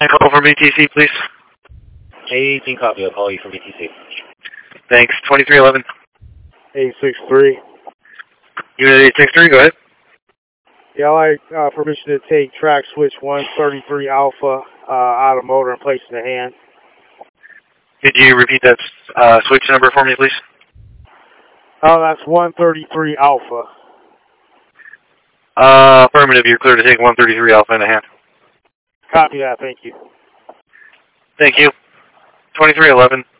Call from ATC, please. A18 copy. I'll call you from ATC. Thanks. 2311. 863. Unit 863, go ahead. Yeah, I'd like permission to take track switch 133 Alpha out of motor and place in the hand. Could you repeat that switch number for me, please? Oh, that's 133 Alpha. Affirmative, you're clear to take 133 Alpha in the hand. Copy that, thank you. Thank you. 2311.